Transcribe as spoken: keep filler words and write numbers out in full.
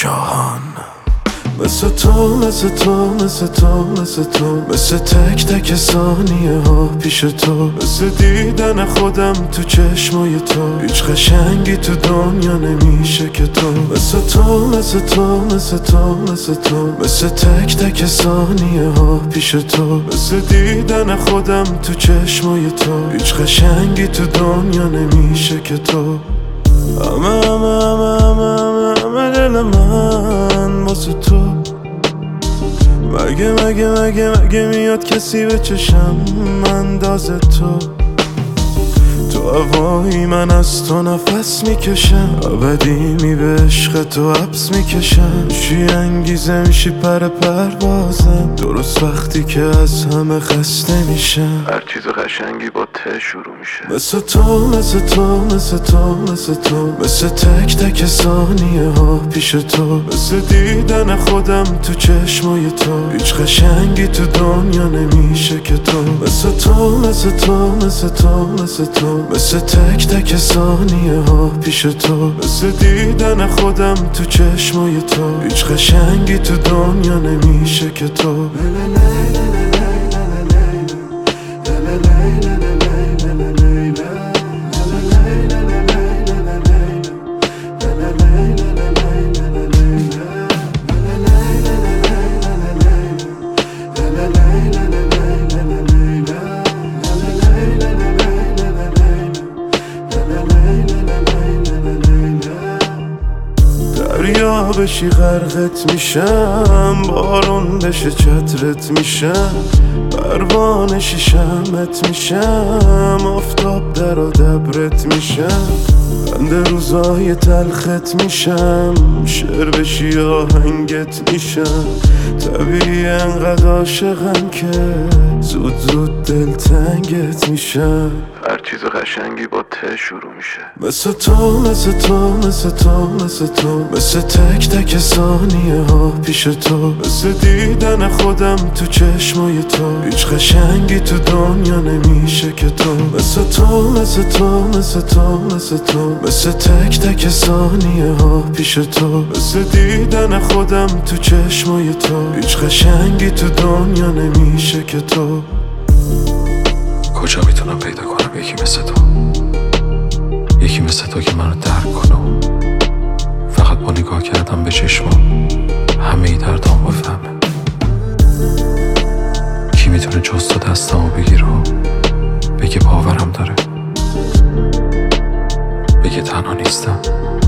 شاهان. مثل تو مثل تو مثل تو مثل تو مثل تک تک ثانیه ها پیش تو، مثل دیدن خودم تو چشمای تو. هیچ قشنگی تو دنیا نمیشه که تو. مثل تو مثل تو مثل تو مثل تو مثل تک تک ثانیه ها پیش تو، مثل دیدن خودم تو چشمای تو. هیچ قشنگی تو دنیا نمیشه که تو. همه همه همه همه همه همه دل من واسه تو. مگه مگه مگه مگه میاد کسی به چشم انداز تو. تو هوایی من از تو نفس میکشم، ابدی می به عشق تو حبس میکشم. چی انگیزه میشی پر پروازم، درست وقتی که از همه خسته میشم. هر چیز قشنگی با ته شروع میشه. مثل تو مثل تو مثل تو مثل تو مثل تک تک ثانیه ها پیش تو، مثل دیدن خودم تو چشمای تو. هیچ قشنگی تو دنیا نمیشه که تو. مثل تو مثل تو مثل تو مثل تو مثل تک تک ثانیه ها پیش تو، مثل دیدن خودم تو چشمای تو. هیچ قشنگی تو دنیا نمیشه که تو. دریا بشی غرقت میشم، بارون بشه چترت میشم، پروانشی شمعت میشم، آفتاب در و دبرت میشم، بند روزای تلخت میشم، شعر بشی آهنگت میشم. طبیعی انقدر عاشقم که زود زود دلتنگت میشم. هر چیز قشنگی با ته شروع میشه. مثل تو مثل تو مثل تو مثل تو مثل تک تک ثانیه ها پیش تو، مثل دیدن خودم تو چشمای تو. هیچ قشنگی تو دنیا نمیشه که تو. مثل تو مثل تو مثل تو مثل تو مثل تک تک ثانیه ها پیش تو، مثل دیدن خودم تو چشمای تو. هیچ قشنگی تو دنیا نمیشه که تو. کجا میتونم پیدا کنم یکی مثل تو، یکی مثل تو که منو درک کنه و فقط با نگاه کردم به چشمام همه ای دردام بفهمه. کی میتونه جز تو دستامو بگیره و بگه باورم داره، بگه تنها نیستم.